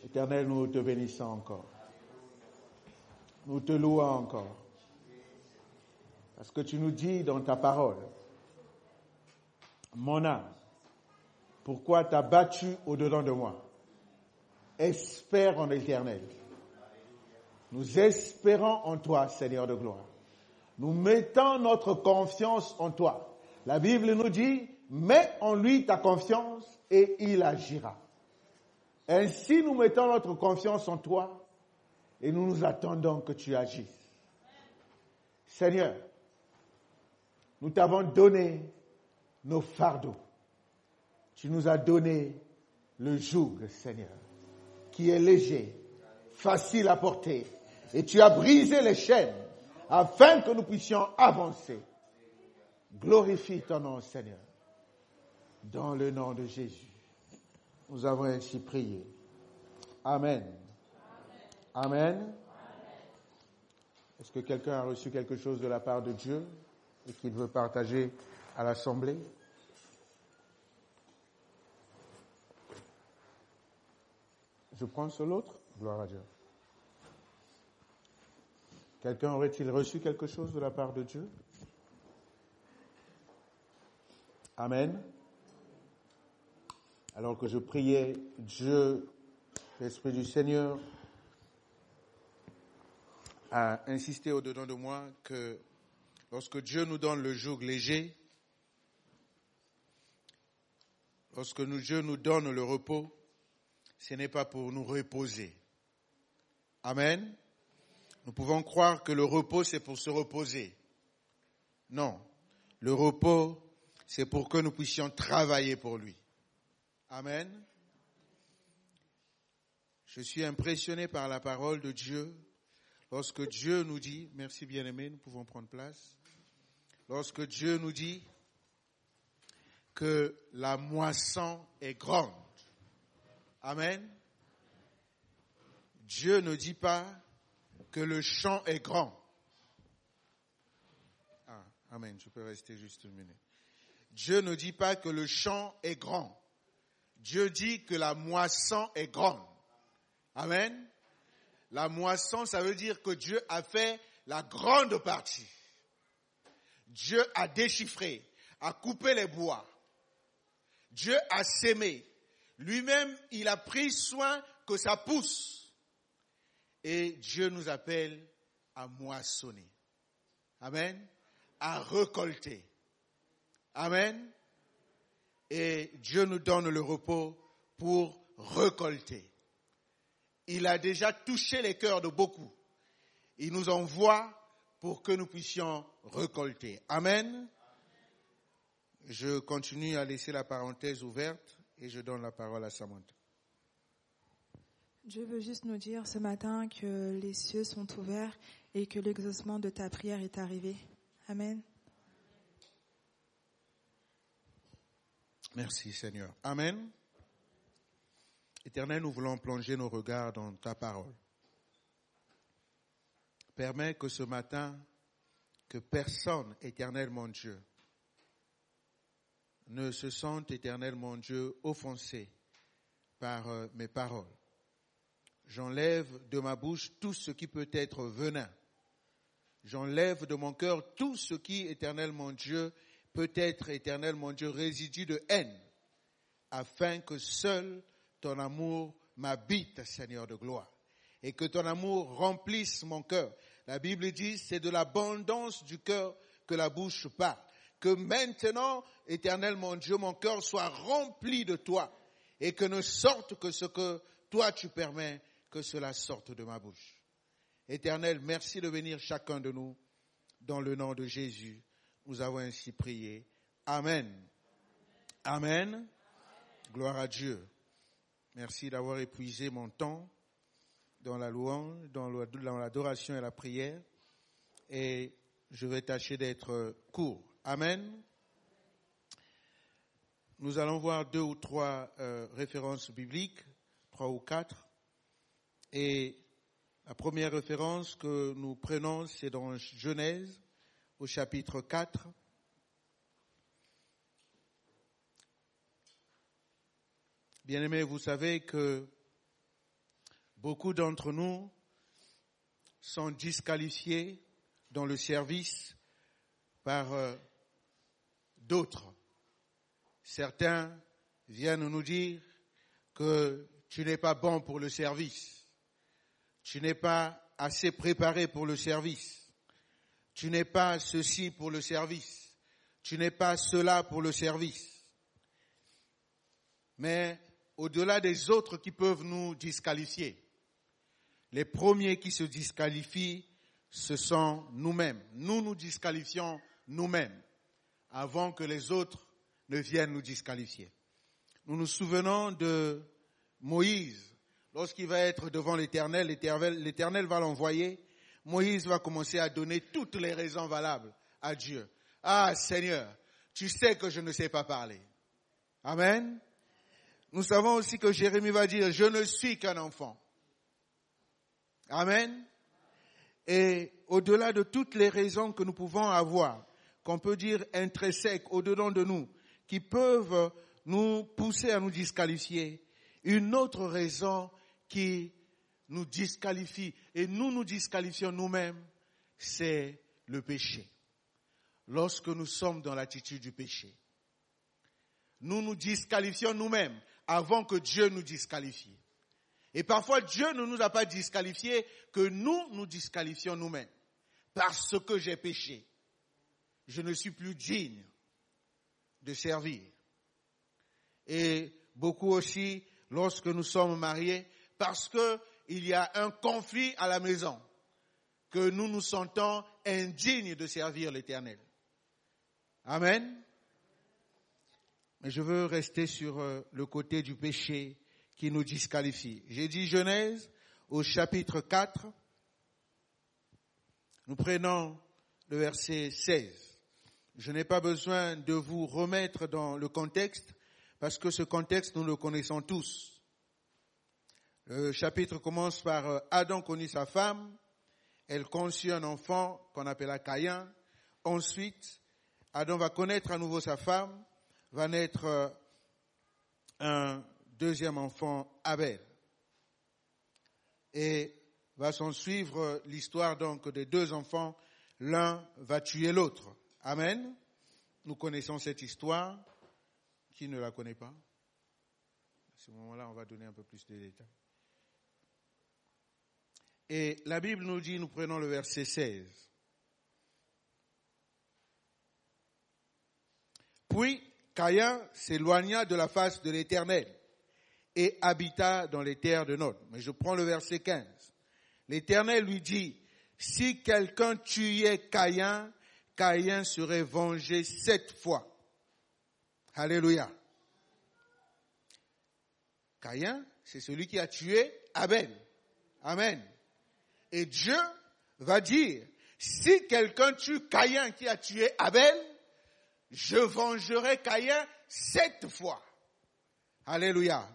Éternel, nous te bénissons encore. Nous te louons encore. Parce que tu nous dis dans ta parole, mon âme, pourquoi t'as battu au-dedans de moi? Espère en l'Éternel. Nous espérons en toi, Seigneur de gloire. Nous mettons notre confiance en toi. La Bible nous dit, mets en lui ta confiance et il agira. Ainsi, nous mettons notre confiance en toi et nous nous attendons que tu agisses. Seigneur, nous t'avons donné nos fardeaux. Tu nous as donné le joug, Seigneur, qui est léger, facile à porter. Et tu as brisé les chaînes afin que nous puissions avancer. Glorifie ton nom, Seigneur. Dans le nom de Jésus, nous avons ainsi prié. Amen. Amen. Est-ce que quelqu'un a reçu quelque chose de la part de Dieu et qu'il veut partager à l'Assemblée? Je prends sur l'autre. Gloire à Dieu. Quelqu'un aurait-il reçu quelque chose de la part de Dieu? Amen. Alors que je priais, Dieu, l'Esprit du Seigneur, a insisté au-dedans de moi que lorsque Dieu nous donne le joug léger, lorsque Dieu nous donne le repos, ce n'est pas pour nous reposer. Amen. Nous pouvons croire que le repos, c'est pour se reposer. Non. Le repos, c'est pour que nous puissions travailler pour lui. Amen. Je suis impressionné par la parole de Dieu. Lorsque Dieu nous dit, merci bien-aimés, nous pouvons prendre place. Lorsque Dieu nous dit que la moisson est grande. Amen. Dieu ne dit pas que le champ est grand. Ah, amen, je peux rester juste une minute. Dieu ne dit pas que le champ est grand. Dieu dit que la moisson est grande. Amen. La moisson, ça veut dire que Dieu a fait la grande partie. Dieu a déchiffré, a coupé les bois. Dieu a sémé. Lui-même, il a pris soin que ça pousse. Et Dieu nous appelle à moissonner. Amen. À récolter. Amen. Et Dieu nous donne le repos pour récolter. Il a déjà touché les cœurs de beaucoup. Il nous envoie pour que nous puissions récolter. Amen. Je continue à laisser la parenthèse ouverte et je donne la parole à Samantha. Dieu veut juste nous dire ce matin que les cieux sont ouverts et que l'exaucement de ta prière est arrivé. Amen. Merci Seigneur. Amen. Éternel, nous voulons plonger nos regards dans ta parole. Permets que ce matin, que personne, éternel mon Dieu, ne se sente, éternel mon Dieu, offensé par mes paroles. J'enlève de ma bouche tout ce qui peut être venin. J'enlève de mon cœur tout ce qui, éternel mon Dieu, peut être, éternel mon Dieu, résidu de haine, afin que seul ton amour m'habite, Seigneur de gloire, et que ton amour remplisse mon cœur. La Bible dit, c'est de l'abondance du cœur que la bouche parle. Que maintenant, éternel mon Dieu, mon cœur soit rempli de toi, et que ne sorte que ce que toi tu permets que cela sorte de ma bouche. Éternel, merci de bénir chacun de nous. Dans le nom de Jésus, nous avons ainsi prié. Amen. Amen. Gloire à Dieu. Merci d'avoir épuisé mon temps dans la louange, dans l'adoration et la prière. Et je vais tâcher d'être court. Amen. Nous allons voir 2 ou 3 références bibliques, 3 ou 4. Et la première référence que nous prenons, c'est dans Genèse, au chapitre 4. Bien-aimés, vous savez que beaucoup d'entre nous sont disqualifiés dans le service par d'autres. Certains viennent nous dire que tu n'es pas bon pour le service, tu n'es pas assez préparé pour le service, tu n'es pas ceci pour le service, tu n'es pas cela pour le service. Mais au-delà des autres qui peuvent nous disqualifier, les premiers qui se disqualifient, ce sont nous-mêmes. Nous nous disqualifions nous-mêmes avant que les autres ne viennent nous disqualifier. Nous nous souvenons de Moïse. Lorsqu'il va être devant l'Éternel, l'Éternel va l'envoyer. Moïse va commencer à donner toutes les raisons valables à Dieu. Ah Seigneur, tu sais que je ne sais pas parler. Amen. Nous savons aussi que Jérémie va dire, je ne suis qu'un enfant. Amen. Et au-delà de toutes les raisons que nous pouvons avoir, qu'on peut dire intrinsèques au-dedans de nous, qui peuvent nous pousser à nous disqualifier, une autre raison qui nous disqualifie, et nous disqualifions nous-mêmes, c'est le péché. Lorsque nous sommes dans l'attitude du péché, nous nous disqualifions nous-mêmes avant que Dieu nous disqualifie. Et parfois, Dieu ne nous a pas disqualifiés, que nous nous disqualifions nous-mêmes. Parce que j'ai péché, je ne suis plus digne de servir. Et beaucoup aussi, lorsque nous sommes mariés, parce que il y a un conflit à la maison, que nous nous sentons indignes de servir l'Éternel. Amen. Mais je veux rester sur le côté du péché qui nous disqualifie. J'ai dit Genèse au chapitre 4. Nous prenons le verset 16. Je n'ai pas besoin de vous remettre dans le contexte, parce que ce contexte, nous le connaissons tous. Le chapitre commence par Adam connut sa femme, elle conçut un enfant qu'on appela Caïn. Ensuite, Adam va connaître à nouveau sa femme, va naître un deuxième enfant, Abel. Et va s'en suivre l'histoire donc des deux enfants, l'un va tuer l'autre. Amen. Nous connaissons cette histoire. Qui ne la connaît pas? À ce moment-là, on va donner un peu plus de détails. Et la Bible nous dit, nous prenons le verset 16. Puis Caïn s'éloigna de la face de l'Éternel et habita dans les terres de Nod. Mais je prends le verset 15. L'Éternel lui dit, si quelqu'un tuait Caïn, Caïn serait vengé 7 fois. Alléluia. Caïn, c'est celui qui a tué Abel. Amen. Et Dieu va dire, si quelqu'un tue Caïn qui a tué Abel, je vengerai Caïn 7 fois. Alléluia.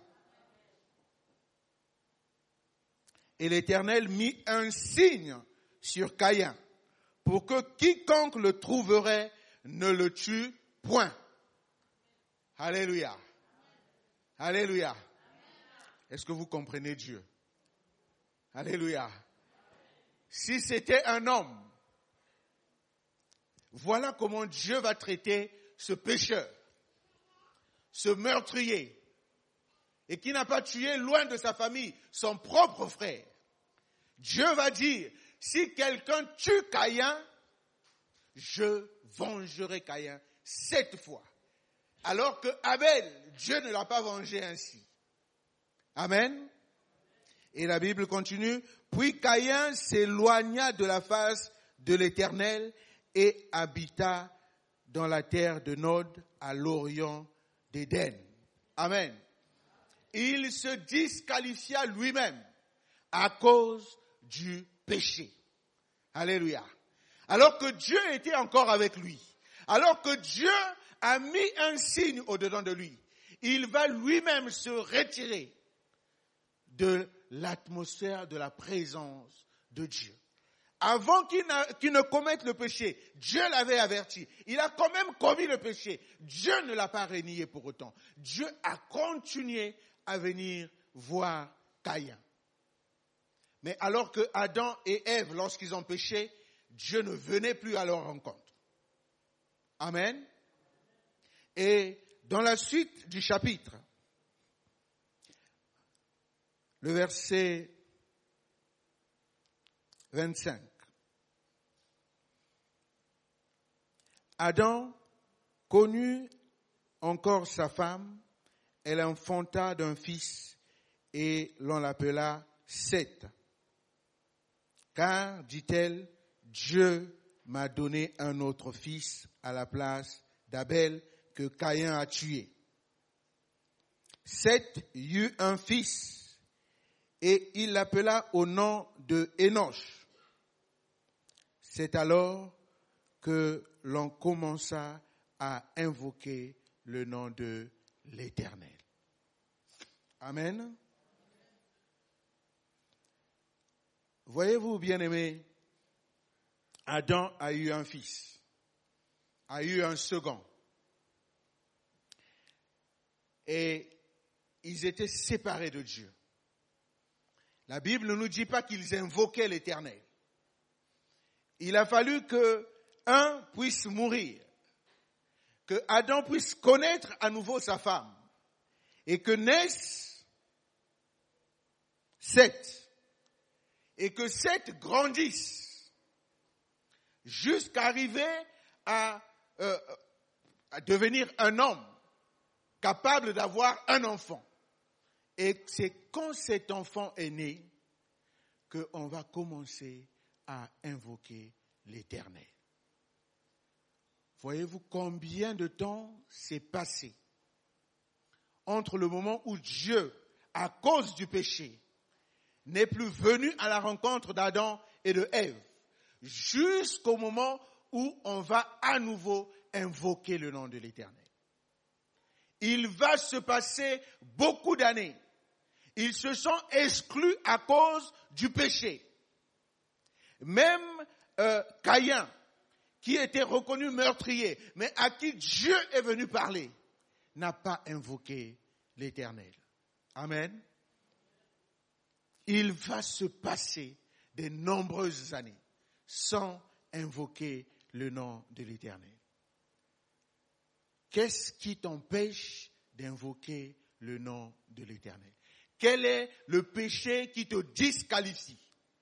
Et l'Éternel mit un signe sur Caïn pour que quiconque le trouverait ne le tue point. Alléluia. Alléluia. Est-ce que vous comprenez Dieu? Alléluia. Si c'était un homme, voilà comment Dieu va traiter ce pécheur, ce meurtrier, et qui n'a pas tué loin de sa famille son propre frère. Dieu va dire, si quelqu'un tue Caïn, je vengerai Caïn 7 fois. Alors que Abel, Dieu ne l'a pas vengé ainsi. Amen. Et la Bible continue. Puis Caïn s'éloigna de la face de l'Éternel et habita dans la terre de Nod à l'orient d'Éden. Amen. Il se disqualifia lui-même à cause du péché. Alléluia. Alors que Dieu était encore avec lui. Alors que Dieu a mis un signe au-dedans de lui. Il va lui-même se retirer de l'atmosphère de la présence de Dieu. Avant qu'il ne commette le péché, Dieu l'avait averti. Il a quand même commis le péché. Dieu ne l'a pas renié pour autant. Dieu a continué à venir voir Caïn. Mais alors que Adam et Ève, lorsqu'ils ont péché, Dieu ne venait plus à leur rencontre. Amen. Et dans la suite du chapitre, le verset 25. Adam connut encore sa femme, elle enfanta d'un fils et l'on l'appela Seth. Car, dit-elle, Dieu m'a donné un autre fils à la place d'Abel que Caïn a tué. Seth eut un fils et il l'appela au nom de Énoch. C'est alors que l'on commença à invoquer le nom de l'Éternel. Amen. Voyez-vous, bien-aimés, Adam a eu un fils, a eu un second. Et ils étaient séparés de Dieu. La Bible ne nous dit pas qu'ils invoquaient l'Éternel. Il a fallu que un puisse mourir, que Adam puisse connaître à nouveau sa femme, et que naisse Seth, et que Seth grandisse, jusqu'à arriver à devenir un homme capable d'avoir un enfant. Et c'est quand cet enfant est né qu'on va commencer à invoquer l'Éternel. Voyez-vous combien de temps s'est passé entre le moment où Dieu, à cause du péché, n'est plus venu à la rencontre d'Adam et de Ève, jusqu'au moment où on va à nouveau invoquer le nom de l'Éternel. Il va se passer beaucoup d'années. Ils se sont exclus à cause du péché. Même Caïn, qui était reconnu meurtrier, mais à qui Dieu est venu parler, n'a pas invoqué l'Éternel. Amen. Il va se passer de nombreuses années sans invoquer le nom de l'Éternel. Qu'est-ce qui t'empêche d'invoquer le nom de l'Éternel? Quel est le péché qui te disqualifie?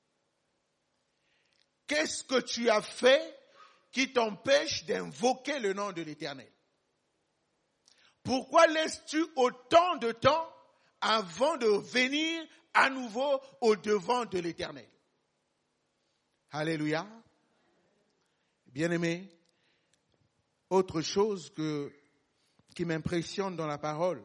Qu'est-ce que tu as fait qui t'empêche d'invoquer le nom de l'Éternel? Pourquoi laisses-tu autant de temps avant de venir à nouveau au devant de l'Éternel? Alléluia. Bien-aimés, autre chose qui m'impressionne dans la parole,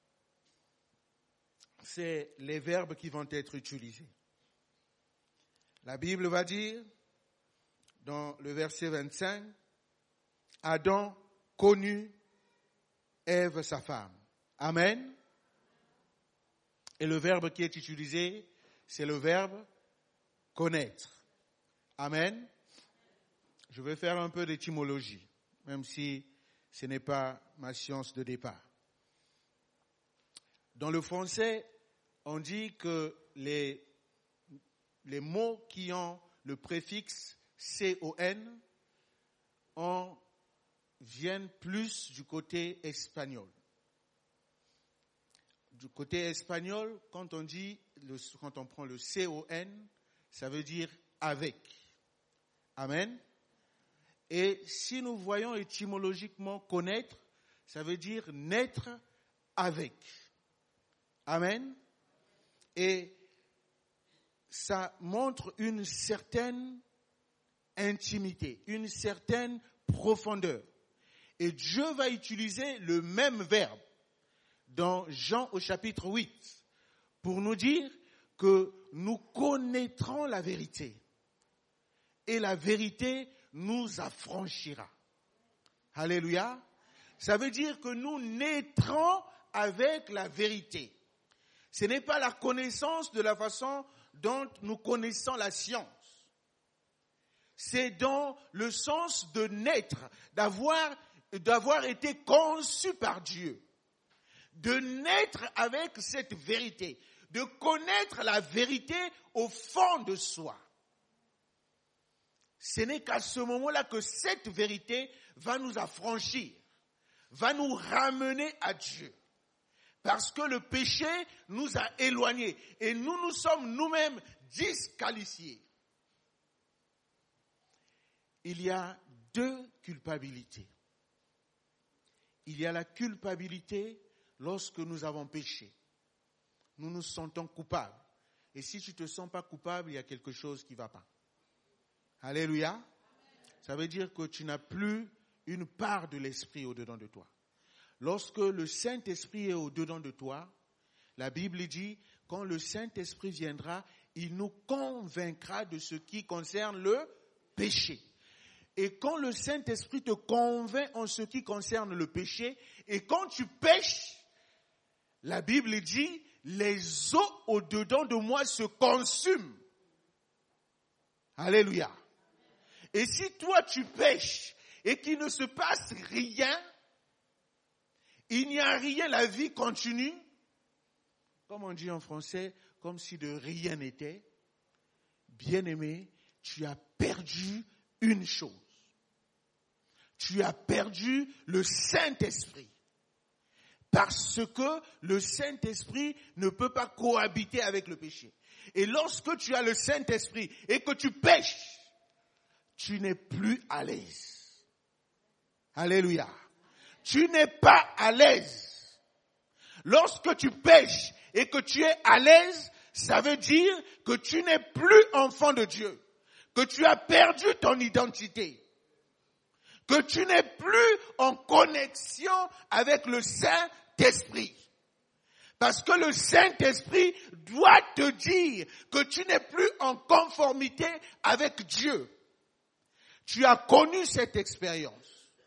c'est les verbes qui vont être utilisés. La Bible va dire, dans le verset 25, Adam connut Ève sa femme. Amen. Et le verbe qui est utilisé, c'est le verbe connaître. Amen. Je vais faire un peu d'étymologie, même si ce n'est pas ma science de départ. Dans le français, on dit que les mots qui ont le préfixe CON viennent plus du côté espagnol. Du côté espagnol, quand on prend le CON, ça veut dire avec. Amen. Et si nous voyons étymologiquement connaître, ça veut dire naître avec. Amen. Et ça montre une certaine intimité, une certaine profondeur. Et Dieu va utiliser le même verbe dans Jean au chapitre 8 pour nous dire que nous connaîtrons la vérité et la vérité nous affranchira. Alléluia. Ça veut dire que nous naîtrons avec la vérité. Ce n'est pas la connaissance de la façon dont nous connaissons la science. C'est dans le sens de naître, d'avoir été conçu par Dieu, de naître avec cette vérité, de connaître la vérité au fond de soi. Ce n'est qu'à ce moment-là que cette vérité va nous affranchir, va nous ramener à Dieu. Parce que le péché nous a éloignés et nous sommes nous-mêmes disqualifiés. Il y a deux culpabilités. Il y a la culpabilité lorsque nous avons péché. Nous nous sentons coupables. Et si tu ne te sens pas coupable, il y a quelque chose qui ne va pas. Alléluia. Ça veut dire que tu n'as plus une part de l'esprit au-dedans de toi. Lorsque le Saint-Esprit est au-dedans de toi, la Bible dit, quand le Saint-Esprit viendra, il nous convaincra de ce qui concerne le péché. Et quand le Saint-Esprit te convainc en ce qui concerne le péché, et quand tu pèches, la Bible dit, les eaux au-dedans de moi se consument. Alléluia. Et si toi tu pèches et qu'il ne se passe rien, il n'y a rien, la vie continue, comme on dit en français, comme si de rien n'était. Bien-aimé, tu as perdu une chose. Tu as perdu le Saint-Esprit. Parce que le Saint-Esprit ne peut pas cohabiter avec le péché. Et lorsque tu as le Saint-Esprit et que tu pèches, tu n'es plus à l'aise. Alléluia. Tu n'es pas à l'aise. Lorsque tu pèches et que tu es à l'aise, ça veut dire que tu n'es plus enfant de Dieu, que tu as perdu ton identité, que tu n'es plus en connexion avec le Saint-Esprit. Parce que le Saint-Esprit doit te dire que tu n'es plus en conformité avec Dieu. Tu as connu cette expérience.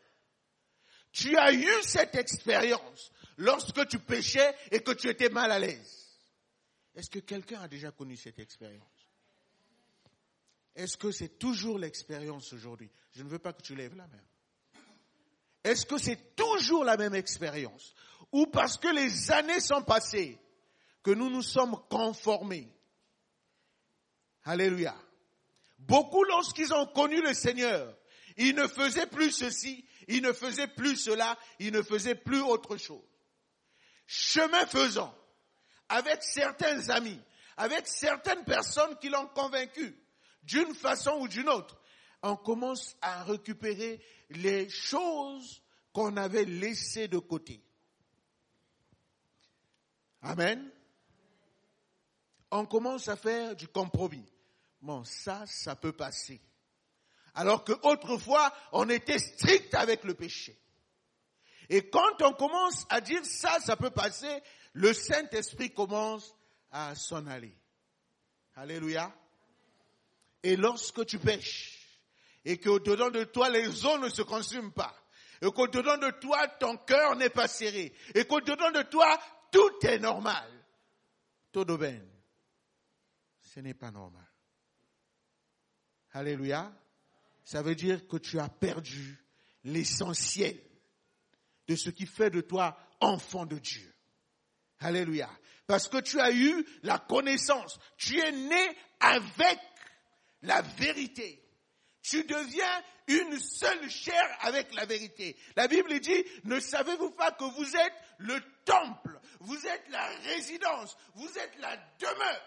Tu as eu cette expérience lorsque tu péchais et que tu étais mal à l'aise. Est-ce que quelqu'un a déjà connu cette expérience? Est-ce que c'est toujours l'expérience aujourd'hui? Je ne veux pas que tu lèves la main. Est-ce que c'est toujours la même expérience? Ou parce que les années sont passées, que nous nous sommes conformés? Alléluia. Beaucoup, lorsqu'ils ont connu le Seigneur, ils ne faisaient plus ceci, ils ne faisaient plus cela, ils ne faisaient plus autre chose. Chemin faisant, avec certains amis, avec certaines personnes qui l'ont convaincu, d'une façon ou d'une autre, on commence à récupérer les choses qu'on avait laissées de côté. Amen. On commence à faire du compromis. Bon, ça peut passer. Alors qu'autrefois, on était strict avec le péché. Et quand on commence à dire ça peut passer, le Saint-Esprit commence à s'en aller. Alléluia. Et lorsque tu pêches, et qu'au-dedans de toi, les eaux ne se consument pas, et qu'au-dedans de toi, ton cœur n'est pas serré, et qu'au-dedans de toi, tout est normal, todo bien. Ce n'est pas normal. Alléluia. Ça veut dire que tu as perdu l'essentiel de ce qui fait de toi enfant de Dieu. Alléluia. Parce que tu as eu la connaissance. Tu es né avec la vérité. Tu deviens une seule chair avec la vérité. La Bible dit, ne savez-vous pas que vous êtes le temple, vous êtes la résidence, vous êtes la demeure.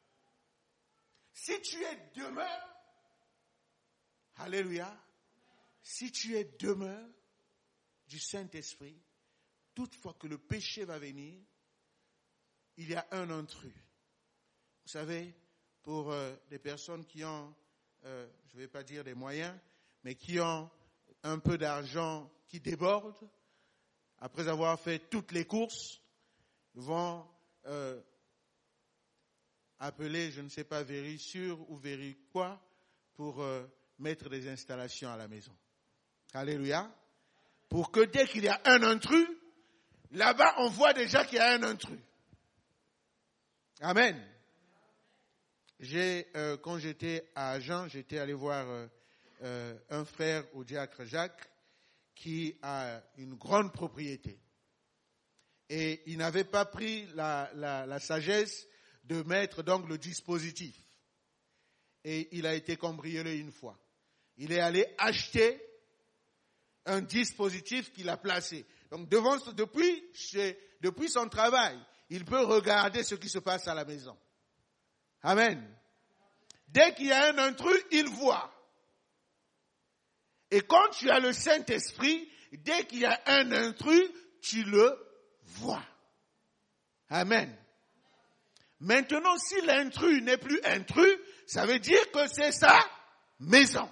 Si tu es demeure, alléluia, si tu es demeure du Saint-Esprit, toutefois que le péché va venir, il y a un intrus. Vous savez, pour des personnes qui ont, je ne vais pas dire des moyens, mais qui ont un peu d'argent qui déborde, après avoir fait toutes les courses, vont appeler, je ne sais pas, Vérissure ou Véri quoi, pour mettre des installations à la maison. Alléluia. Pour que dès qu'il y a un intrus, là-bas on voit déjà qu'il y a un intrus. Amen. Quand j'étais à Agen, j'étais allé voir un frère au diacre Jacques qui a une grande propriété. Et il n'avait pas pris la sagesse de mettre donc le dispositif. Et il a été cambriolé une fois. Il est allé acheter un dispositif qu'il a placé. Donc depuis son travail, il peut regarder ce qui se passe à la maison. Amen. Dès qu'il y a un intrus, il voit. Et quand tu as le Saint-Esprit, dès qu'il y a un intrus, tu le vois. Amen. Maintenant, si l'intrus n'est plus intrus, ça veut dire que c'est sa maison.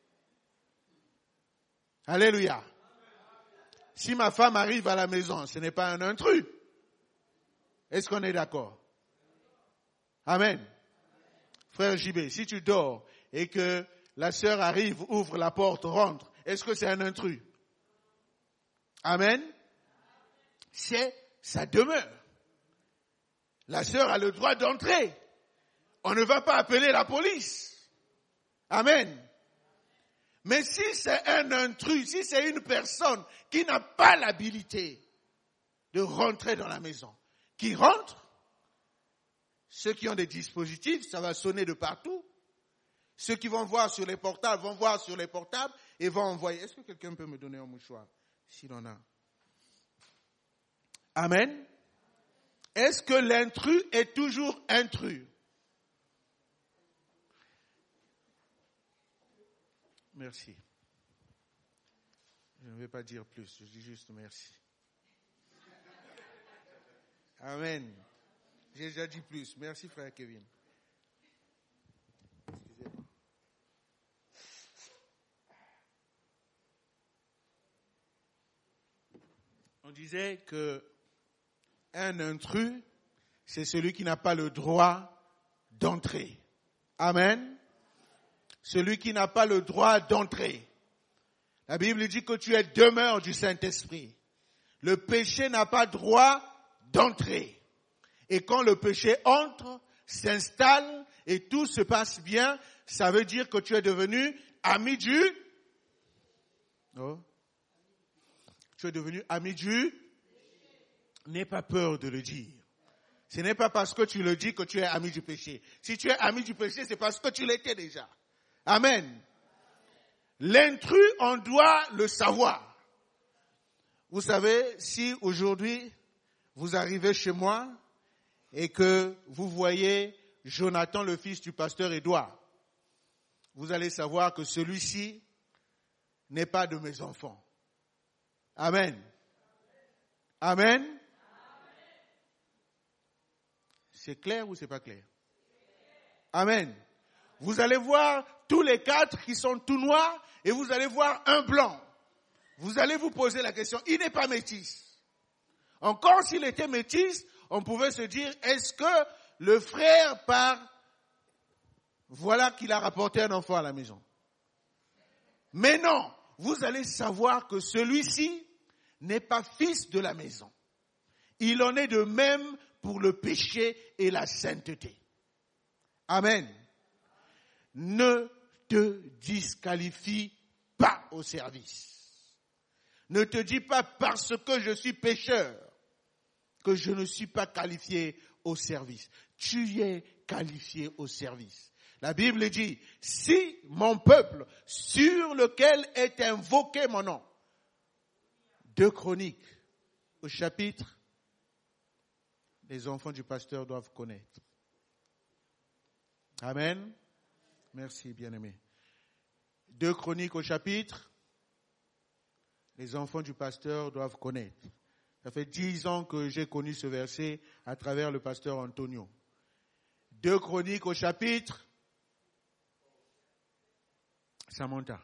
Alléluia. Si ma femme arrive à la maison, ce n'est pas un intrus. Est-ce qu'on est d'accord? Amen. Frère JB, si tu dors et que la sœur arrive, ouvre la porte, rentre, est-ce que c'est un intrus? Amen. C'est sa demeure. La sœur a le droit d'entrer. On ne va pas appeler la police. Amen. Mais si c'est un intrus, si c'est une personne qui n'a pas l'habilité de rentrer dans la maison, qui rentre, ceux qui ont des dispositifs, ça va sonner de partout. Ceux qui vont voir sur les portables vont voir sur les portables et vont envoyer. Est-ce que quelqu'un peut me donner un mouchoir s'il en a? Amen. Est-ce que l'intrus est toujours intrus? Merci. Je ne vais pas dire plus, je dis juste merci. Amen. J'ai déjà dit plus. Merci, frère Kevin. Excusez-moi. On disait que un intrus, c'est celui qui n'a pas le droit d'entrer. Amen. Celui qui n'a pas le droit d'entrer. La Bible dit que tu es demeure du Saint-Esprit. Le péché n'a pas droit d'entrer. Et quand le péché entre, s'installe et tout se passe bien, ça veut dire que tu es devenu ami du... Oh. Tu es devenu ami du... N'aie pas peur de le dire. Ce n'est pas parce que tu le dis que tu es ami du péché. Si tu es ami du péché, c'est parce que tu l'étais déjà. Amen. L'intrus, on doit le savoir. Vous savez, si aujourd'hui, vous arrivez chez moi et que vous voyez Jonathan, le fils du pasteur Édouard, vous allez savoir que celui-ci n'est pas de mes enfants. Amen. Amen. C'est clair ou c'est pas clair? Amen. Vous allez voir tous les quatre qui sont tout noirs et vous allez voir un blanc. Vous allez vous poser la question, il n'est pas métis. Encore s'il était métis, on pouvait se dire, est-ce que le frère voilà qu'il a rapporté un enfant à la maison. Mais non, vous allez savoir que celui-ci n'est pas fils de la maison. Il en est de même pour le péché et la sainteté. Amen. Ne te disqualifie pas au service. Ne te dis pas parce que je suis pécheur que je ne suis pas qualifié au service. Tu es qualifié au service. La Bible dit, si mon peuple sur lequel est invoqué mon nom, 2 Chroniques au chapitre, les enfants du pasteur doivent connaître. Amen. Merci, bien-aimé. 2 Chroniques au chapitre, les enfants du pasteur doivent connaître. Ça fait 10 ans que j'ai connu ce verset à travers le pasteur Antonio. 2 Chroniques au chapitre, Samantha.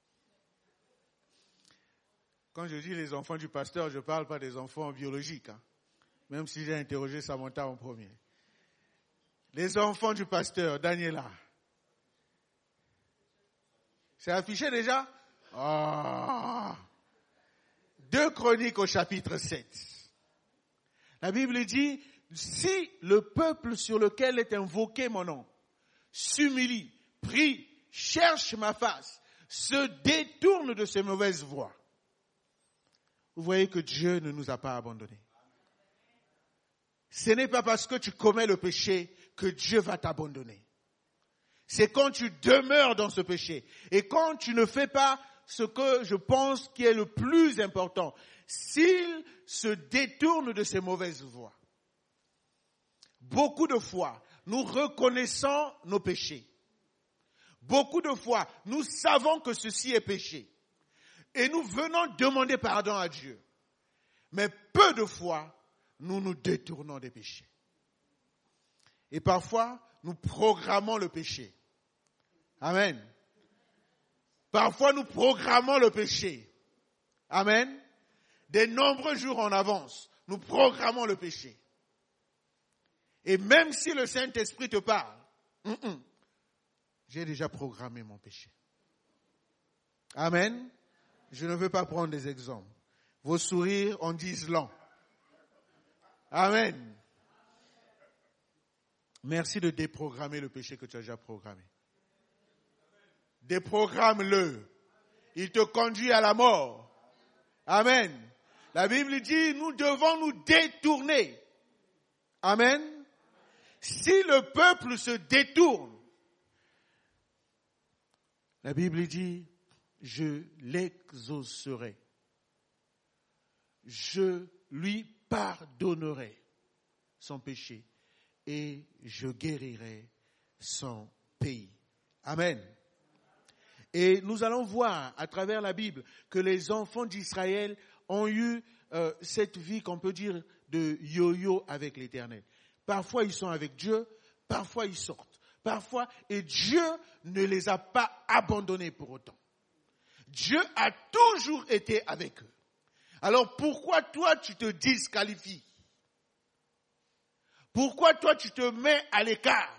Quand je dis les enfants du pasteur, je ne parle pas des enfants biologiques, hein, même si j'ai interrogé Samantha en premier. Les enfants du pasteur, Daniela. C'est affiché déjà? 2 Chroniques au chapitre 7. La Bible dit, si le peuple sur lequel est invoqué mon nom s'humilie, prie, cherche ma face, se détourne de ses mauvaises voies. Vous voyez que Dieu ne nous a pas abandonnés. ce n'est pas parce que tu commets le péché que Dieu va t'abandonner. C'est quand tu demeures dans ce péché et quand tu ne fais pas ce que je pense qui est le plus important, s'il se détourne de ses mauvaises voies. Beaucoup de fois, nous reconnaissons nos péchés. Beaucoup de fois, nous savons que ceci est péché. Et nous venons demander pardon à Dieu. Mais peu de fois, nous nous détournons des péchés. Et parfois, nous programmons le péché. Amen. Parfois, nous programmons le péché. Amen. De nombreux jours en avance, nous programmons le péché. Et même si le Saint-Esprit te parle, j'ai déjà programmé mon péché. Amen. Je ne veux pas prendre des exemples. Vos sourires en disent long. Amen. Merci de déprogrammer le péché que tu as déjà programmé. Déprogramme-le. Il te conduit à la mort. Amen. La Bible dit, nous devons nous détourner. Amen. Si le peuple se détourne, la Bible dit, je l'exaucerai. Je lui pardonnerai son péché et je guérirai son pays. Amen. Et nous allons voir à travers la Bible que les enfants d'Israël ont eu cette vie qu'on peut dire de yo-yo avec l'Éternel. Parfois ils sont avec Dieu, parfois ils sortent. Parfois, et Dieu ne les a pas abandonnés pour autant. Dieu a toujours été avec eux. Alors pourquoi toi tu te disqualifies? Pourquoi toi tu te mets à l'écart?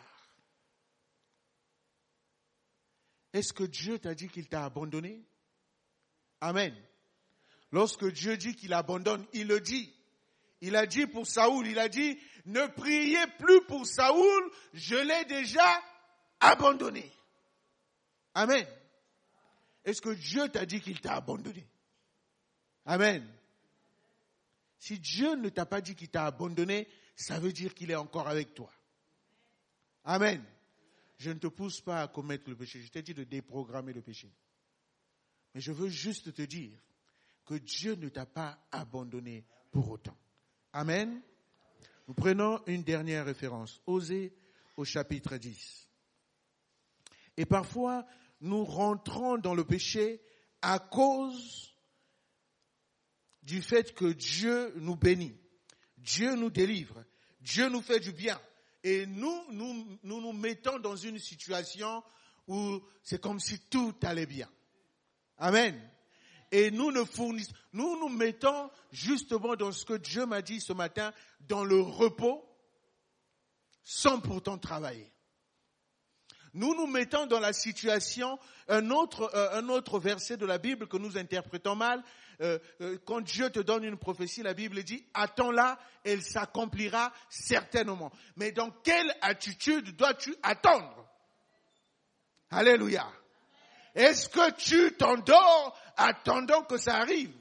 Est-ce que Dieu t'a dit qu'il t'a abandonné? Amen. Lorsque Dieu dit qu'il abandonne, il le dit. Il a dit pour Saoul, il a dit, ne priez plus pour Saoul, je l'ai déjà abandonné. Amen. Est-ce que Dieu t'a dit qu'il t'a abandonné? Amen. Si Dieu ne t'a pas dit qu'il t'a abandonné, ça veut dire qu'il est encore avec toi. Amen. Je ne te pousse pas à commettre le péché. Je t'ai dit de déprogrammer le péché. Mais je veux juste te dire que Dieu ne t'a pas abandonné pour autant. Amen. Nous prenons une dernière référence. Osée au chapitre 10. Et parfois, nous rentrons dans le péché à cause du fait que Dieu nous bénit. Dieu nous délivre. Dieu nous fait du bien. Et nous mettons dans une situation où c'est comme si tout allait bien. Amen. Et nous nous mettons justement dans ce que Dieu m'a dit ce matin, dans le repos, sans pourtant travailler. Nous nous mettons dans la situation, un autre verset de la Bible que nous interprétons mal. Quand Dieu te donne une prophétie, la Bible dit, attends-la, elle s'accomplira certainement. Mais dans quelle attitude dois-tu attendre? Alléluia. Est-ce que tu t'endors attendant que ça arrive?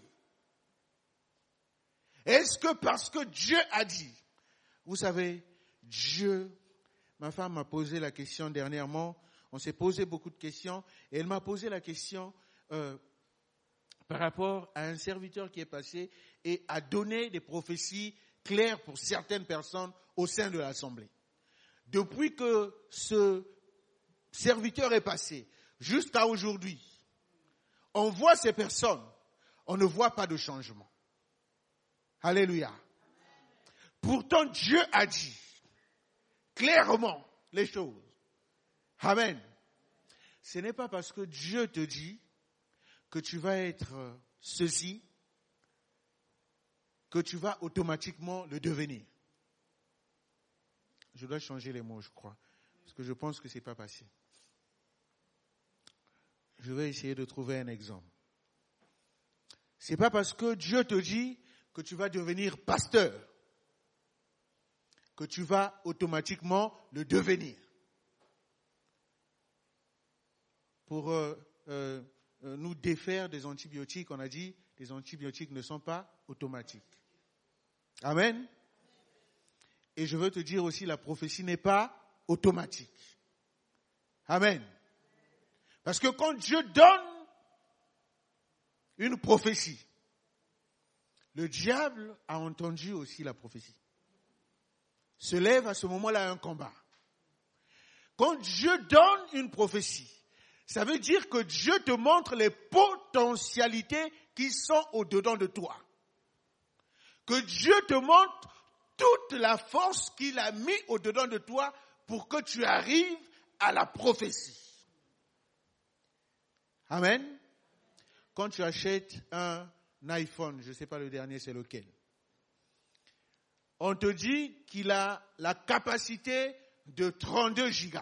Est-ce que parce que Dieu a dit? Vous savez, Dieu, ma femme m'a posé la question dernièrement, on s'est posé beaucoup de questions, et elle m'a posé la question par rapport à un serviteur qui est passé et a donné des prophéties claires pour certaines personnes au sein de l'Assemblée. Depuis que ce serviteur est passé, jusqu'à aujourd'hui, on voit ces personnes, on ne voit pas de changement. Alléluia. Pourtant, Dieu a dit clairement les choses. Amen. Ce n'est pas parce que Dieu te dit que tu vas être ceci, que tu vas automatiquement le devenir. Je dois changer les mots, je crois, parce que je pense que ce n'est pas passé. Je vais essayer de trouver un exemple. C'est pas parce que Dieu te dit que tu vas devenir pasteur que tu vas automatiquement le devenir. Pour nous défaire des antibiotiques, on a dit les antibiotiques ne sont pas automatiques. Amen. Et je veux te dire aussi, la prophétie n'est pas automatique. Amen. Parce que quand Dieu donne une prophétie, le diable a entendu aussi la prophétie. Se lève à ce moment-là un combat. Quand Dieu donne une prophétie, ça veut dire que Dieu te montre les potentialités qui sont au-dedans de toi. Que Dieu te montre toute la force qu'il a mis au-dedans de toi pour que tu arrives à la prophétie. Amen. Quand tu achètes un iPhone, je ne sais pas le dernier c'est lequel, on te dit qu'il a la capacité de 32 gigas.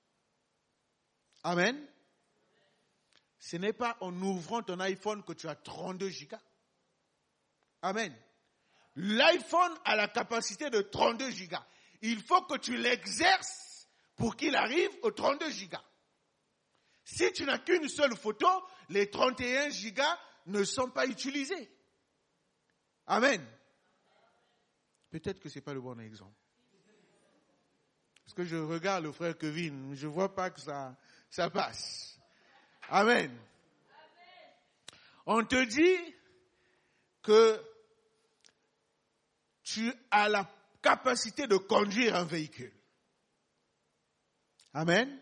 Amen. Ce n'est pas en ouvrant ton iPhone que tu as 32 gigas. Amen. L'iPhone a la capacité de 32 gigas. Il faut que tu l'exerces pour qu'il arrive aux 32 gigas. Si tu n'as qu'une seule photo, les 31 gigas ne sont pas utilisés. Amen. Peut-être que ce n'est pas le bon exemple. Parce que je regarde le frère Kevin, je ne vois pas que ça passe. Amen. On te dit que tu as la capacité de conduire un véhicule. Amen.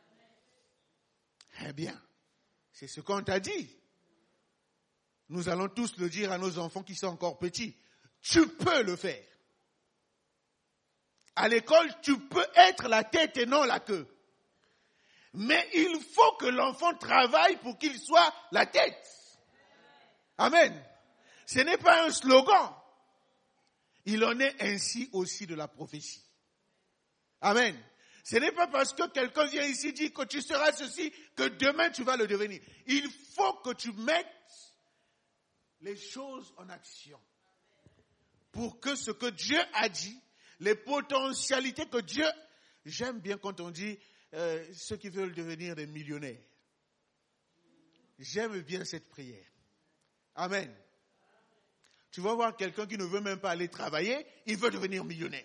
Eh bien, c'est ce qu'on t'a dit. Nous allons tous le dire à nos enfants qui sont encore petits. Tu peux le faire. À l'école, tu peux être la tête et non la queue. Mais il faut que l'enfant travaille pour qu'il soit la tête. Amen. Ce n'est pas un slogan. Il en est ainsi aussi de la prophétie. Amen. Ce n'est pas parce que quelqu'un vient ici dire que tu seras ceci, que demain tu vas le devenir. Il faut que tu mettes les choses en action. Pour que ce que Dieu a dit, les potentialités que Dieu... J'aime bien quand on dit ceux qui veulent devenir des millionnaires. J'aime bien cette prière. Amen. Tu vas voir quelqu'un qui ne veut même pas aller travailler, il veut devenir millionnaire.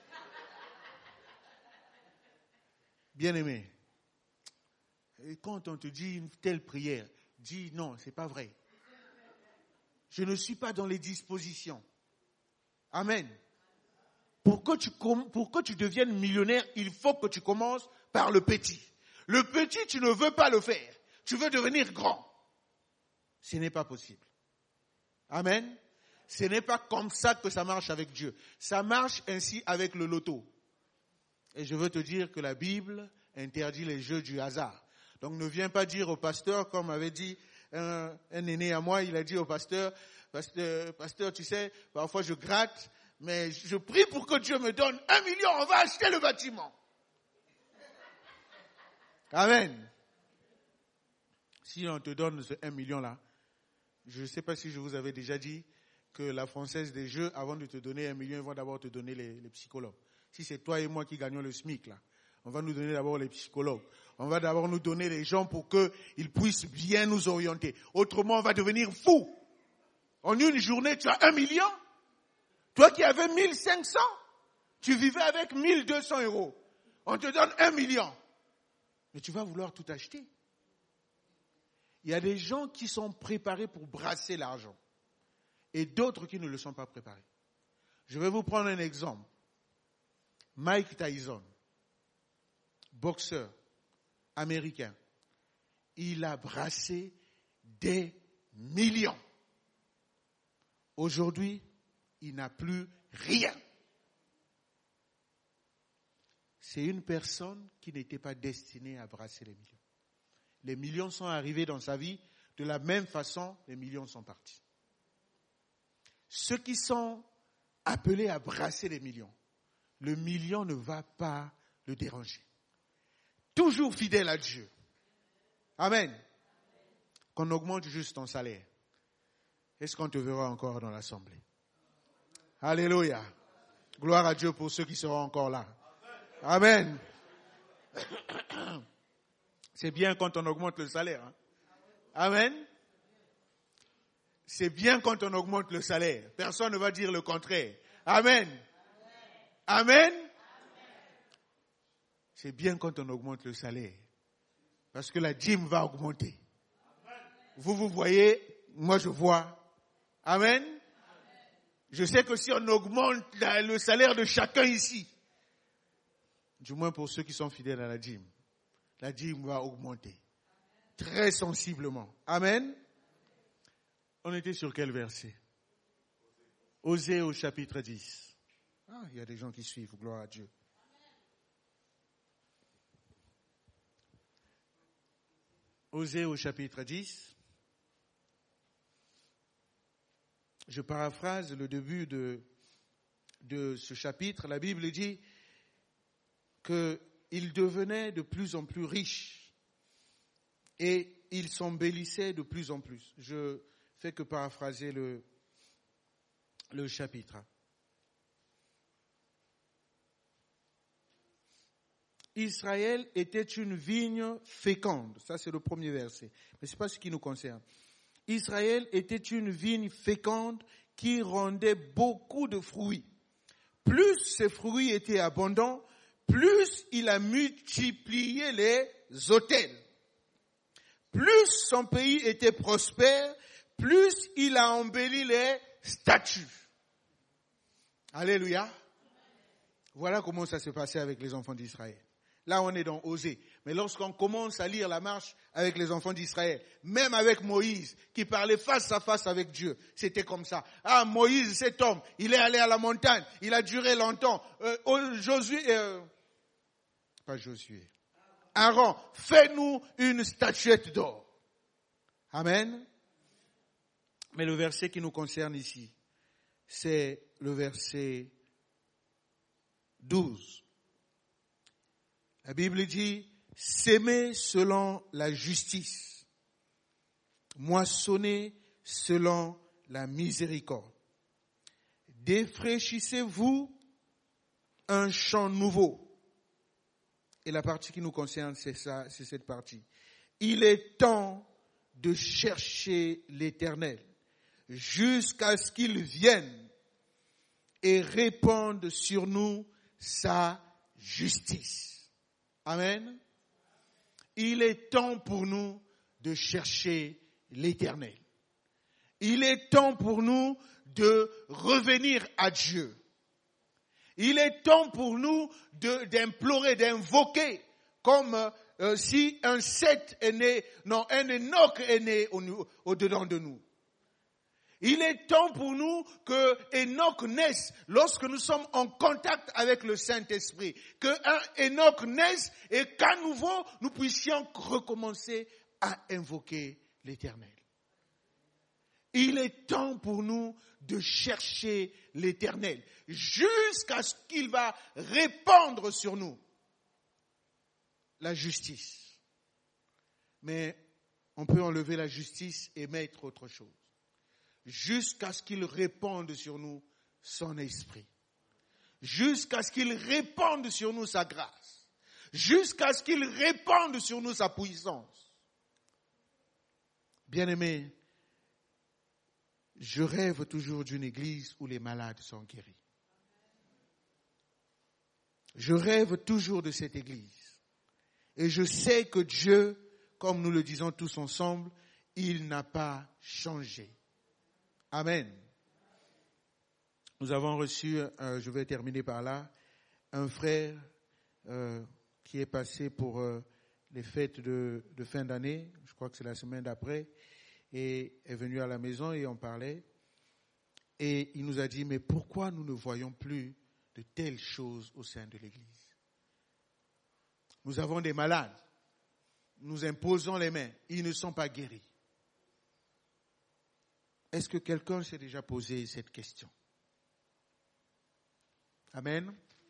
Bien-aimé, et quand on te dit une telle prière, dis non, c'est pas vrai. Je ne suis pas dans les dispositions. Amen. Pour que tu deviennes millionnaire, il faut que tu commences par le petit. Le petit, tu ne veux pas le faire. Tu veux devenir grand. Ce n'est pas possible. Amen. Ce n'est pas comme ça que ça marche avec Dieu. Ça marche ainsi avec le loto. Et je veux te dire que la Bible interdit les jeux du hasard. Donc ne viens pas dire au pasteur, comme avait dit un aîné à moi, il a dit au pasteur, pasteur, tu sais, parfois je gratte, mais je prie pour que Dieu me donne 1 million, on va acheter le bâtiment. Amen. Si on te donne ce 1 million là, je ne sais pas si je vous avais déjà dit que la Française des Jeux, avant de te donner 1 million, ils vont d'abord te donner les psychologues. Si c'est toi et moi qui gagnons le SMIC là, on va nous donner d'abord les psychologues. On va d'abord nous donner les gens pour qu'ils puissent bien nous orienter. Autrement, on va devenir fou. En une journée, tu as 1 million. Toi qui avais 1500, tu vivais avec 1200 €. On te donne 1 million. Mais tu vas vouloir tout acheter. Il y a des gens qui sont préparés pour brasser l'argent. Et d'autres qui ne le sont pas préparés. Je vais vous prendre un exemple. Mike Tyson, boxeur américain, il a brassé des millions. Aujourd'hui, il n'a plus rien. C'est une personne qui n'était pas destinée à brasser les millions. Les millions sont arrivés dans sa vie, de la même façon, les millions sont partis. Ceux qui sont appelés à brasser les millions, le million ne va pas le déranger. Toujours fidèle à Dieu. Amen. Qu'on augmente juste ton salaire. Est-ce qu'on te verra encore dans l'assemblée? Alléluia. Gloire à Dieu pour ceux qui seront encore là. Amen. C'est bien quand on augmente le salaire. Hein? Amen. C'est bien quand on augmente le salaire. Personne ne va dire le contraire. Amen. Amen. C'est bien quand on augmente le salaire. Parce que la dîme va augmenter. Vous voyez, moi je vois. Amen. Je sais que si on augmente le salaire de chacun ici, du moins pour ceux qui sont fidèles à la dîme va augmenter. Très sensiblement. Amen. On était sur quel verset? Osée au chapitre 10. Ah, il y a des gens qui suivent, gloire à Dieu. Osée au chapitre 10. Je paraphrase le début de ce chapitre. La Bible dit qu'il devenait de plus en plus riche et il s'embellissait de plus en plus. Je fais que paraphraser le chapitre. Israël était une vigne féconde. Ça, c'est le premier verset. Mais ce n'est pas ce qui nous concerne. Israël était une vigne féconde qui rendait beaucoup de fruits. Plus ces fruits étaient abondants, plus il a multiplié les autels. Plus son pays était prospère, plus il a embelli les statues. Alléluia. Voilà comment ça s'est passé avec les enfants d'Israël. Là, on est dans Osée. Mais lorsqu'on commence à lire la marche avec les enfants d'Israël, même avec Moïse, qui parlait face à face avec Dieu, c'était comme ça. Ah, Moïse, cet homme, il est allé à la montagne, il a duré longtemps. Aaron, fais-nous une statuette d'or. Amen. Mais le verset qui nous concerne ici, c'est le verset 12. La Bible dit, s'aimer selon la justice, moissonner selon la miséricorde. Défraîchissez-vous un champ nouveau. Et la partie qui nous concerne, c'est ça, c'est cette partie. Il est temps de chercher l'Éternel jusqu'à ce qu'il vienne et répande sur nous sa justice. Amen. Il est temps pour nous de chercher l'Éternel. Il est temps pour nous de revenir à Dieu. Il est temps pour nous d'implorer, d'invoquer, comme si un Seth est né, non, un Enoch est né au-dedans de nous. Il est temps pour nous que Enoch naisse lorsque nous sommes en contact avec le Saint-Esprit. Qu'un Enoch naisse et qu'à nouveau nous puissions recommencer à invoquer l'Éternel. Il est temps pour nous de chercher l'Éternel jusqu'à ce qu'il va répandre sur nous la justice. Mais on peut enlever la justice et mettre autre chose. Jusqu'à ce qu'il répande sur nous son esprit. Jusqu'à ce qu'il répande sur nous sa grâce. Jusqu'à ce qu'il répande sur nous sa puissance. Bien-aimés, je rêve toujours d'une église où les malades sont guéris. Je rêve toujours de cette église. Et je sais que Dieu, comme nous le disons tous ensemble, il n'a pas changé. Amen. Nous avons reçu, je vais terminer par là, un frère qui est passé pour les fêtes de fin d'année, je crois que c'est la semaine d'après, et est venu à la maison et on parlait. Et il nous a dit, mais pourquoi nous ne voyons plus de telles choses au sein de l'Église? Nous avons des malades, nous imposons les mains, ils ne sont pas guéris. Est-ce que quelqu'un s'est déjà posé cette question? Amen.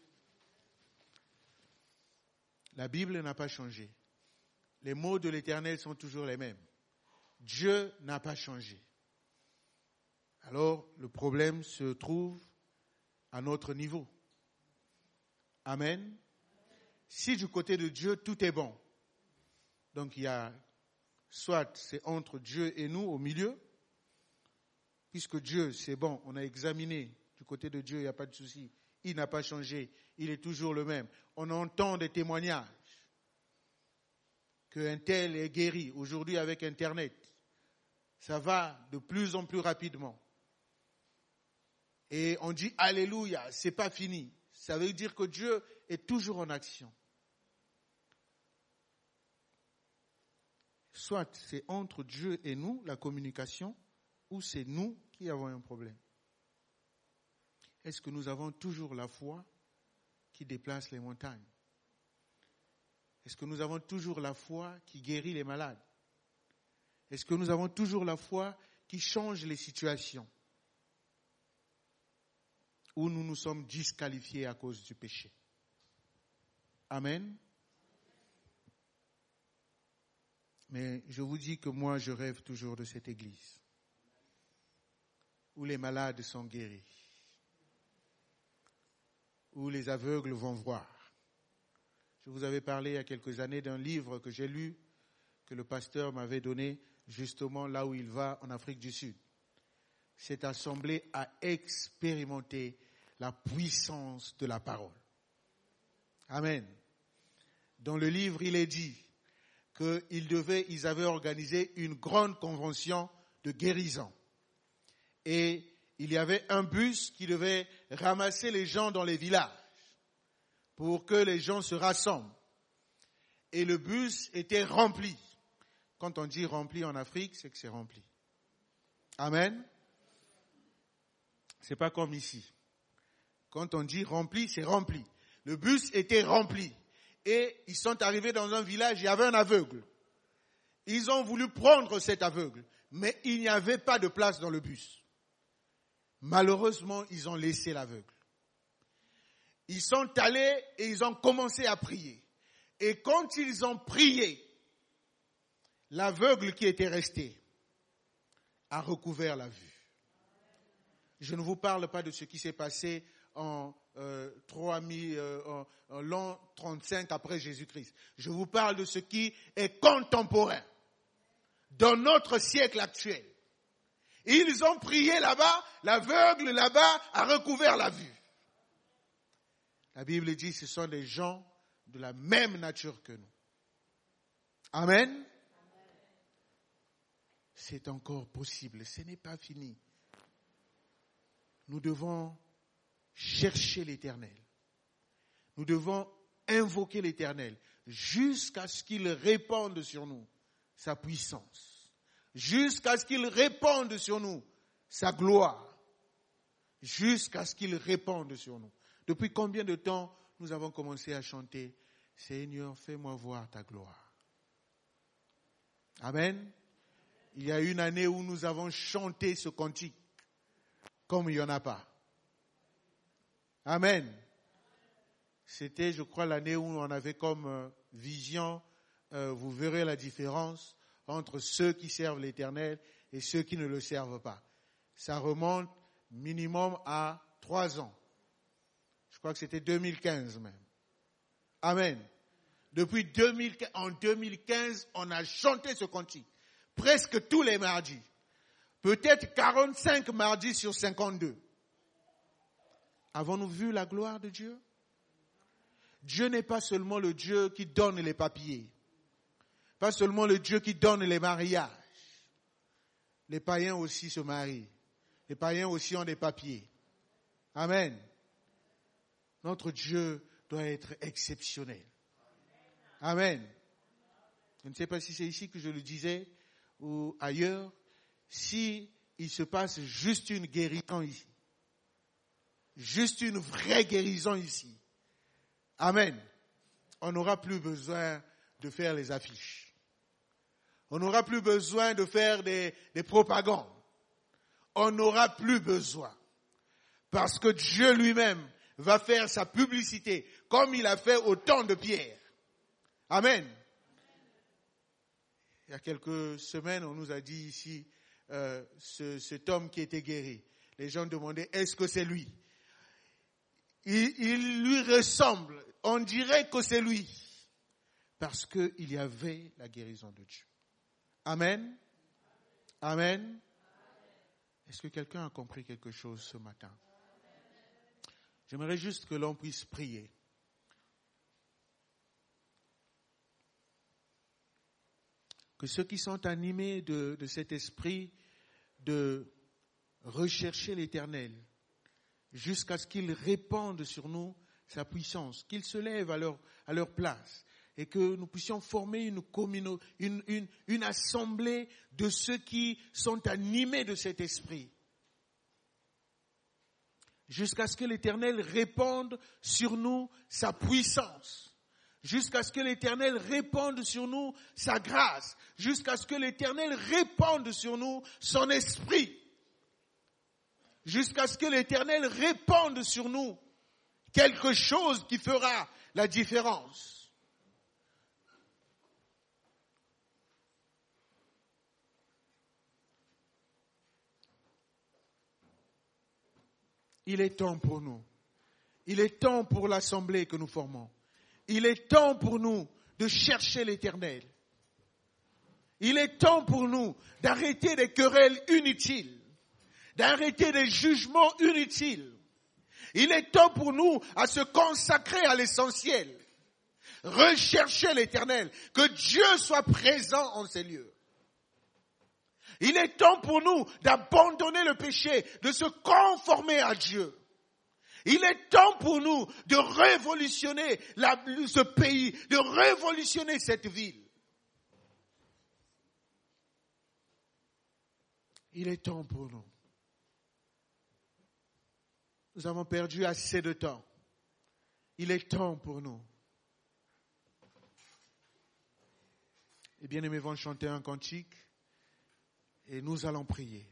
La Bible n'a pas changé. Les mots de l'Éternel sont toujours les mêmes. Dieu n'a pas changé. Alors, le problème se trouve à notre niveau. Amen. Si du côté de Dieu, tout est bon, donc il y a, soit c'est entre Dieu et nous au milieu, puisque Dieu, c'est bon, on a examiné, du côté de Dieu, il n'y a pas de souci, il n'a pas changé, il est toujours le même. On entend des témoignages qu'un tel est guéri. Aujourd'hui, avec Internet, ça va de plus en plus rapidement. Et on dit Alléluia, c'est pas fini. Ça veut dire que Dieu est toujours en action. Soit c'est entre Dieu et nous, la communication, ou c'est nous qui avons un problème. Est-ce que nous avons toujours la foi qui déplace les montagnes? Est-ce que nous avons toujours la foi qui guérit les malades? Est-ce que nous avons toujours la foi qui change les situations? Ou nous nous sommes disqualifiés à cause du péché? Amen. Mais je vous dis que moi, je rêve toujours de cette église où les malades sont guéris, où les aveugles vont voir. Je vous avais parlé il y a quelques années d'un livre que j'ai lu, que le pasteur m'avait donné justement là où il va en Afrique du Sud. Cette assemblée a expérimenté la puissance de la parole. Amen. Dans le livre, il est dit qu'ils avaient organisé une grande convention de guérison. Et il y avait un bus qui devait ramasser les gens dans les villages pour que les gens se rassemblent. Et le bus était rempli. Quand on dit rempli en Afrique, c'est que c'est rempli. Amen. C'est pas comme ici. Quand on dit rempli, c'est rempli. Le bus était rempli. Et ils sont arrivés dans un village, il y avait un aveugle. Ils ont voulu prendre cet aveugle, mais il n'y avait pas de place dans le bus. Malheureusement, ils ont laissé l'aveugle. Ils sont allés et ils ont commencé à prier. Et quand ils ont prié, l'aveugle qui était resté a recouvert la vue. Je ne vous parle pas de ce qui s'est passé en l'an 35 après Jésus-Christ. Je vous parle de ce qui est contemporain, dans notre siècle actuel. Ils ont prié là-bas, l'aveugle là-bas a recouvert la vue. La Bible dit que ce sont des gens de la même nature que nous. Amen. C'est encore possible, ce n'est pas fini. Nous devons chercher l'Éternel. Nous devons invoquer l'Éternel jusqu'à ce qu'il répande sur nous sa puissance, jusqu'à ce qu'il répande sur nous sa gloire, jusqu'à ce qu'il répande sur nous. Depuis combien de temps nous avons commencé à chanter « Seigneur, fais-moi voir ta gloire ». Amen. Il y a une année où nous avons chanté ce cantique comme il n'y en a pas. Amen. C'était, je crois, l'année où on avait comme vision, vous verrez la différence entre ceux qui servent l'Éternel et ceux qui ne le servent pas. Ça remonte minimum à 3 ans. Je crois que c'était 2015 même. Amen. Depuis 2015, en 2015, on a chanté ce cantique. Presque tous les mardis. Peut-être 45 mardis sur 52. Avons-nous vu la gloire de Dieu? Dieu n'est pas seulement le Dieu qui donne les papiers. Pas seulement le Dieu qui donne les mariages. Les païens aussi se marient. Les païens aussi ont des papiers. Amen. Notre Dieu doit être exceptionnel. Amen. Je ne sais pas si c'est ici que je le disais ou ailleurs. Si il se passe juste une guérison ici, juste une vraie guérison ici, amen, on n'aura plus besoin de faire les affiches. On n'aura plus besoin de faire des propagandes. On n'aura plus besoin. Parce que Dieu lui-même va faire sa publicité comme il a fait au temps de Pierre. Amen. Il y a quelques semaines, on nous a dit ici, cet homme qui était guéri. Les gens demandaient, est-ce que c'est lui? Il lui ressemble. On dirait que c'est lui. Parce qu'il y avait la guérison de Dieu. Amen. Amen. Est-ce que quelqu'un a compris quelque chose ce matin? J'aimerais juste que l'on puisse prier. Que ceux qui sont animés de cet esprit de rechercher l'Éternel, jusqu'à ce qu'il répande sur nous sa puissance, qu'il se lève à leur place et que nous puissions former une assemblée de ceux qui sont animés de cet esprit. Jusqu'à ce que l'Éternel répande sur nous sa puissance. Jusqu'à ce que l'Éternel répande sur nous sa grâce. Jusqu'à ce que l'Éternel répande sur nous son esprit. Jusqu'à ce que l'Éternel répande sur nous quelque chose qui fera la différence. Il est temps pour nous. Il est temps pour l'assemblée que nous formons. Il est temps pour nous de chercher l'Éternel. Il est temps pour nous d'arrêter des querelles inutiles, d'arrêter des jugements inutiles. Il est temps pour nous à se consacrer à l'essentiel. Rechercher l'Éternel, que Dieu soit présent en ces lieux. Il est temps pour nous d'abandonner le péché, de se conformer à Dieu. Il est temps pour nous de révolutionner ce pays, de révolutionner cette ville. Il est temps pour nous. Nous avons perdu assez de temps. Il est temps pour nous. Et bien aimés vont chanter un cantique et nous allons prier.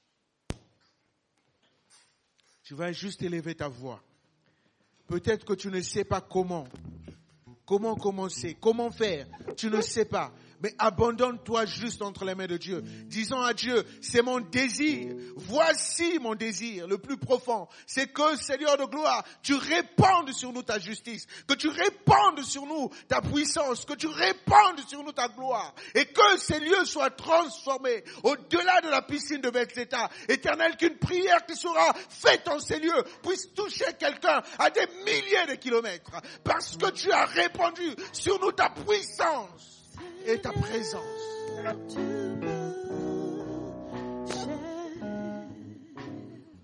Tu vas juste élever ta voix. Peut-être que tu ne sais pas comment commencer, comment faire. Tu ne sais pas. Mais abandonne-toi juste entre les mains de Dieu. Disons à Dieu, c'est mon désir. Voici mon désir le plus profond. C'est que, Seigneur de gloire, tu répandes sur nous ta justice. Que tu répandes sur nous ta puissance. Que tu répandes sur nous ta gloire. Et que ces lieux soient transformés au-delà de la piscine de Bethesda. Éternel, qu'une prière qui sera faite en ces lieux puisse toucher quelqu'un à des milliers de kilomètres. Parce que tu as répandu sur nous ta puissance et ta présence.